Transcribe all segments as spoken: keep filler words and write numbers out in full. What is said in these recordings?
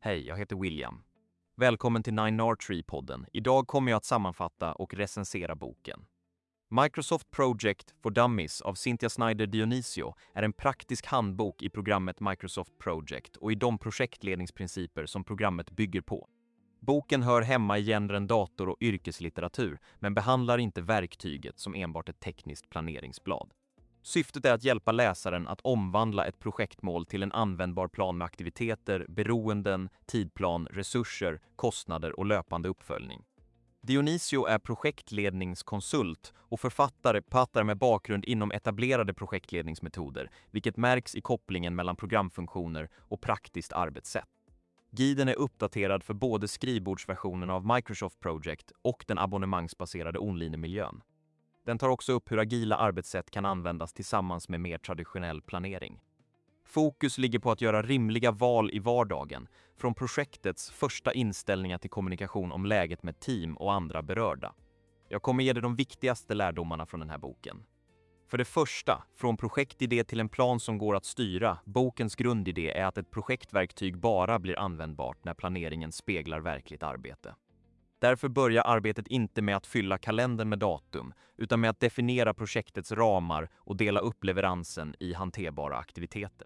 Hej, jag heter William. Välkommen till Nine R Tree-podden. Idag kommer jag att sammanfatta och recensera boken. Microsoft Project for Dummies av Cynthia Snyder Dionisio är en praktisk handbok i programmet Microsoft Project och i de projektledningsprinciper som programmet bygger på. Boken hör hemma i genren dator- och yrkeslitteratur, men behandlar inte verktyget som enbart ett tekniskt planeringsblad. Syftet är att hjälpa läsaren att omvandla ett projektmål till en användbar plan med aktiviteter, beroenden, tidplan, resurser, kostnader och löpande uppföljning. Dionisio är projektledningskonsult och författare pattar med bakgrund inom etablerade projektledningsmetoder, vilket märks i kopplingen mellan programfunktioner och praktiskt arbetssätt. Guiden är uppdaterad för både skrivbordsversionen av Microsoft Project och den abonnemangsbaserade online-miljön. Den tar också upp hur agila arbetssätt kan användas tillsammans med mer traditionell planering. Fokus ligger på att göra rimliga val i vardagen, från projektets första inställningar till kommunikation om läget med team och andra berörda. Jag kommer ge dig de viktigaste lärdomarna från den här boken. För det första, från projektidé till en plan som går att styra, bokens grundidé är att ett projektverktyg bara blir användbart när planeringen speglar verkligt arbete. Därför börjar arbetet inte med att fylla kalendern med datum, utan med att definiera projektets ramar och dela upp leveransen i hanterbara aktiviteter.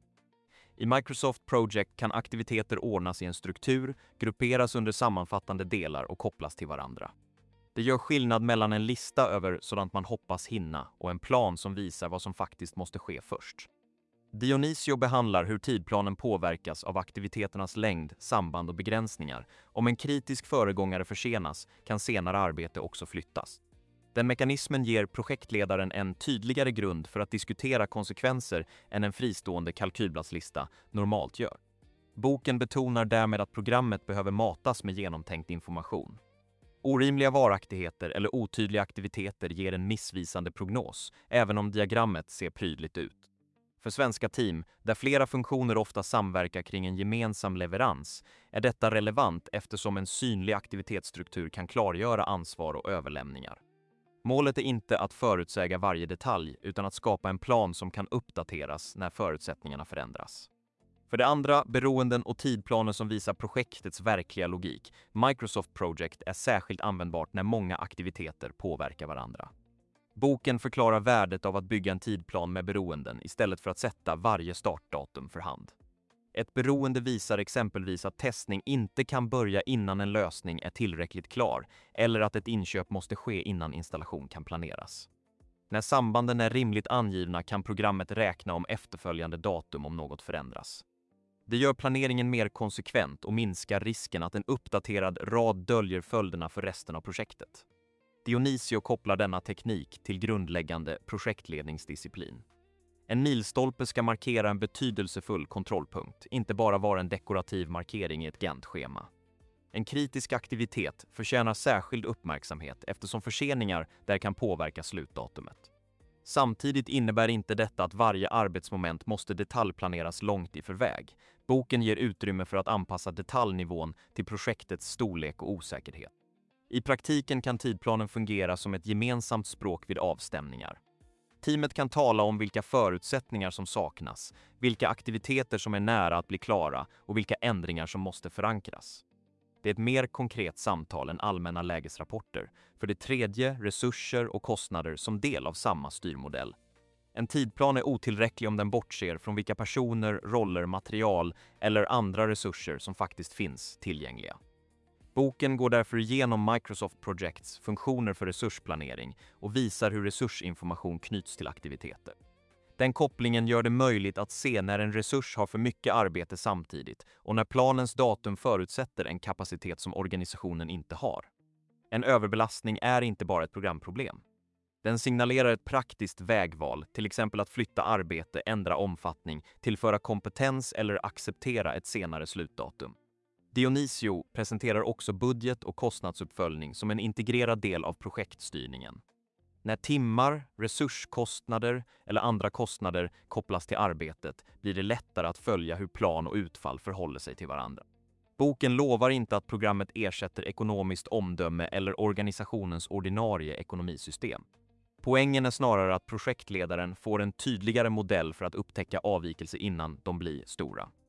I Microsoft Project kan aktiviteter ordnas i en struktur, grupperas under sammanfattande delar och kopplas till varandra. Det gör skillnad mellan en lista över sådant man hoppas hinna och en plan som visar vad som faktiskt måste ske först. Dionisio behandlar hur tidplanen påverkas av aktiviteternas längd, samband och begränsningar. Om en kritisk föregångare försenas kan senare arbete också flyttas. Den mekanismen ger projektledaren en tydligare grund för att diskutera konsekvenser än en fristående kalkylbladslista normalt gör. Boken betonar därmed att programmet behöver matas med genomtänkt information. Orimliga varaktigheter eller otydliga aktiviteter ger en missvisande prognos, även om diagrammet ser prydligt ut. För svenska team, där flera funktioner ofta samverkar kring en gemensam leverans, är detta relevant eftersom en synlig aktivitetsstruktur kan klargöra ansvar och överlämningar. Målet är inte att förutsäga varje detalj utan att skapa en plan som kan uppdateras när förutsättningarna förändras. För det andra, beroenden och tidplaner som visar projektets verkliga logik. Microsoft Project är särskilt användbart när många aktiviteter påverkar varandra. Boken förklarar värdet av att bygga en tidplan med beroenden istället för att sätta varje startdatum för hand. Ett beroende visar exempelvis att testning inte kan börja innan en lösning är tillräckligt klar eller att ett inköp måste ske innan installation kan planeras. När sambanden är rimligt angivna kan programmet räkna om efterföljande datum om något förändras. Det gör planeringen mer konsekvent och minskar risken att en uppdaterad rad döljer följderna för resten av projektet. Dionisio kopplar denna teknik till grundläggande projektledningsdisciplin. En milstolpe ska markera en betydelsefull kontrollpunkt, inte bara vara en dekorativ markering i ett Gantt-schema. En kritisk aktivitet förtjänar särskild uppmärksamhet eftersom förseningar där kan påverka slutdatumet. Samtidigt innebär inte detta att varje arbetsmoment måste detaljplaneras långt i förväg. Boken ger utrymme för att anpassa detaljnivån till projektets storlek och osäkerhet. I praktiken kan tidplanen fungera som ett gemensamt språk vid avstämningar. Teamet kan tala om vilka förutsättningar som saknas, vilka aktiviteter som är nära att bli klara och vilka ändringar som måste förankras. Det är ett mer konkret samtal än allmänna lägesrapporter. För det tredje, resurser och kostnader som del av samma styrmodell. En tidplan är otillräcklig om den bortser från vilka personer, roller, material eller andra resurser som faktiskt finns tillgängliga. Boken går därför igenom Microsoft Projects funktioner för resursplanering och visar hur resursinformation knyts till aktiviteter. Den kopplingen gör det möjligt att se när en resurs har för mycket arbete samtidigt och när planens datum förutsätter en kapacitet som organisationen inte har. En överbelastning är inte bara ett programproblem. Den signalerar ett praktiskt vägval, till exempel att flytta arbete, ändra omfattning, tillföra kompetens eller acceptera ett senare slutdatum. Dionisio presenterar också budget- och kostnadsuppföljning som en integrerad del av projektstyrningen. När timmar, resurskostnader eller andra kostnader kopplas till arbetet blir det lättare att följa hur plan och utfall förhåller sig till varandra. Boken lovar inte att programmet ersätter ekonomiskt omdöme eller organisationens ordinarie ekonomisystem. Poängen är snarare att projektledaren får en tydligare modell för att upptäcka avvikelser innan de blir stora.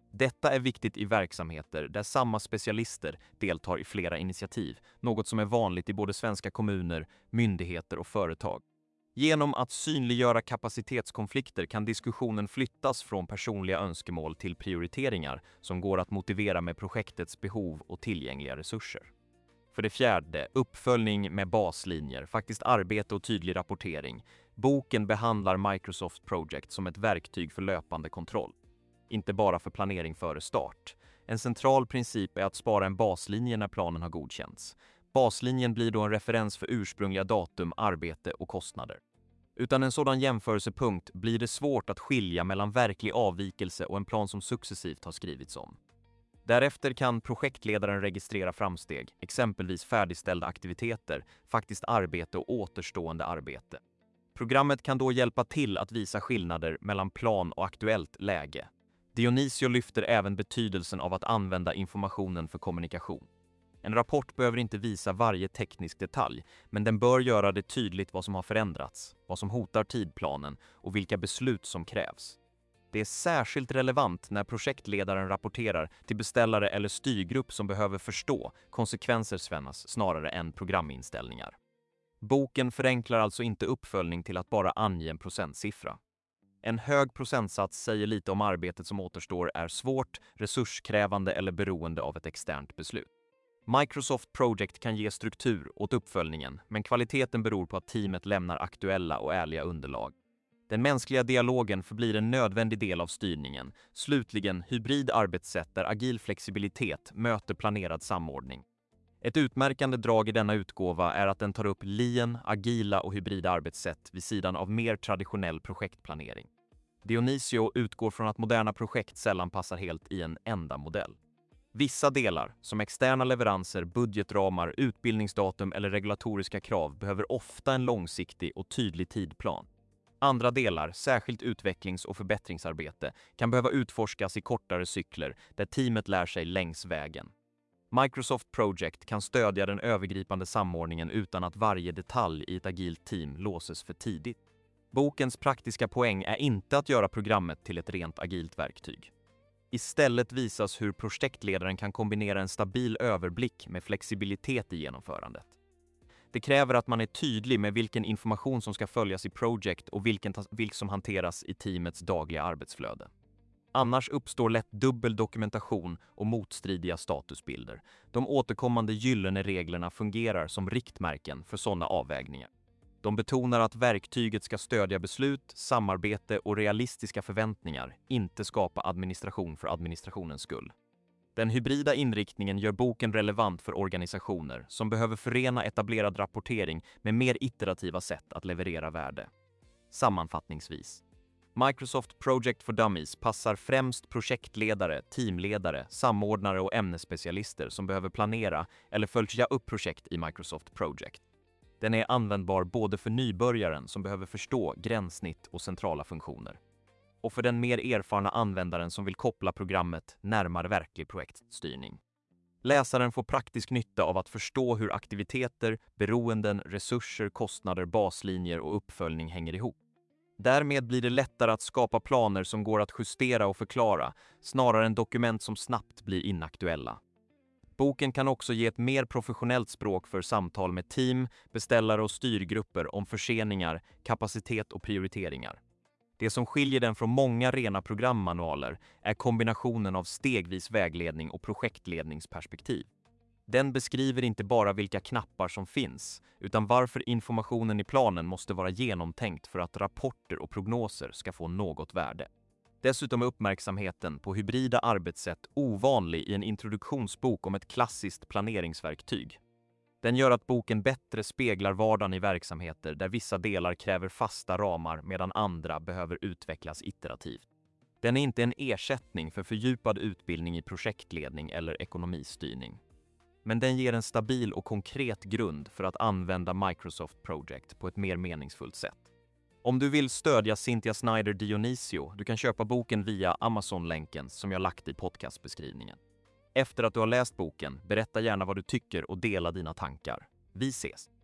Detta är viktigt i verksamheter där samma specialister deltar i flera initiativ, något som är vanligt i både svenska kommuner, myndigheter och företag. Genom att synliggöra kapacitetskonflikter kan diskussionen flyttas från personliga önskemål till prioriteringar som går att motivera med projektets behov och tillgängliga resurser. För det fjärde, uppföljning med baslinjer, faktiskt arbete och tydlig rapportering. Boken behandlar Microsoft Project som ett verktyg för löpande kontroll, inte bara för planering före start. En central princip är att spara en baslinje när planen har godkänts. Baslinjen blir då en referens för ursprungliga datum, arbete och kostnader. Utan en sådan jämförelsepunkt blir det svårt att skilja mellan verklig avvikelse och en plan som successivt har skrivits om. Därefter kan projektledaren registrera framsteg, exempelvis färdigställda aktiviteter, faktiskt arbete och återstående arbete. Programmet kan då hjälpa till att visa skillnader mellan plan och aktuellt läge. Dionisio lyfter även betydelsen av att använda informationen för kommunikation. En rapport behöver inte visa varje teknisk detalj, men den bör göra det tydligt vad som har förändrats, vad som hotar tidplanen och vilka beslut som krävs. Det är särskilt relevant när projektledaren rapporterar till beställare eller styrgrupp som behöver förstå konsekvenser svennas snarare än programinställningar. Boken förenklar alltså inte uppföljning till att bara ange en procentsiffra. En hög procentsats säger lite om arbetet som återstår är svårt, resurskrävande eller beroende av ett externt beslut. Microsoft Project kan ge struktur åt uppföljningen, men kvaliteten beror på att teamet lämnar aktuella och ärliga underlag. Den mänskliga dialogen förblir en nödvändig del av styrningen. Slutligen, hybrid arbetssätt där agil flexibilitet möter planerad samordning. Ett utmärkande drag i denna utgåva är att den tar upp lean, agila och hybrida arbetssätt vid sidan av mer traditionell projektplanering. Dionisio utgår från att moderna projekt sällan passar helt i en enda modell. Vissa delar, som externa leveranser, budgetramar, utbildningsdatum eller regulatoriska krav, behöver ofta en långsiktig och tydlig tidplan. Andra delar, särskilt utvecklings- och förbättringsarbete, kan behöva utforskas i kortare cykler där teamet lär sig längs vägen. Microsoft Project kan stödja den övergripande samordningen utan att varje detalj i ett agilt team låses för tidigt. Bokens praktiska poäng är inte att göra programmet till ett rent agilt verktyg. Istället visas hur projektledaren kan kombinera en stabil överblick med flexibilitet i genomförandet. Det kräver att man är tydlig med vilken information som ska följas i Project och vilken som hanteras i teamets dagliga arbetsflöde. Annars uppstår lätt dubbel dokumentation och motstridiga statusbilder. De återkommande gyllene reglerna fungerar som riktmärken för sådana avvägningar. De betonar att verktyget ska stödja beslut, samarbete och realistiska förväntningar, inte skapa administration för administrationens skull. Den hybrida inriktningen gör boken relevant för organisationer som behöver förena etablerad rapportering med mer iterativa sätt att leverera värde. Sammanfattningsvis. Microsoft Project for Dummies passar främst projektledare, teamledare, samordnare och ämnesspecialister som behöver planera eller följa upp projekt i Microsoft Project. Den är användbar både för nybörjaren som behöver förstå gränssnitt och centrala funktioner, och för den mer erfarna användaren som vill koppla programmet närmare verklig projektstyrning. Läsaren får praktisk nytta av att förstå hur aktiviteter, beroenden, resurser, kostnader, baslinjer och uppföljning hänger ihop. Därmed blir det lättare att skapa planer som går att justera och förklara, snarare än dokument som snabbt blir inaktuella. Boken kan också ge ett mer professionellt språk för samtal med team, beställare och styrgrupper om förseningar, kapacitet och prioriteringar. Det som skiljer den från många rena programmanualer är kombinationen av stegvis vägledning och projektledningsperspektiv. Den beskriver inte bara vilka knappar som finns, utan varför informationen i planen måste vara genomtänkt för att rapporter och prognoser ska få något värde. Dessutom är uppmärksamheten på hybrida arbetssätt ovanlig i en introduktionsbok om ett klassiskt planeringsverktyg. Den gör att boken bättre speglar vardagen i verksamheter där vissa delar kräver fasta ramar medan andra behöver utvecklas iterativt. Den är inte en ersättning för fördjupad utbildning i projektledning eller ekonomistyrning. Men den ger en stabil och konkret grund för att använda Microsoft Project på ett mer meningsfullt sätt. Om du vill stödja Cynthia Snyder Dionisio, du kan köpa boken via Amazon-länken som jag lagt i podcastbeskrivningen. Efter att du har läst boken, berätta gärna vad du tycker och dela dina tankar. Vi ses!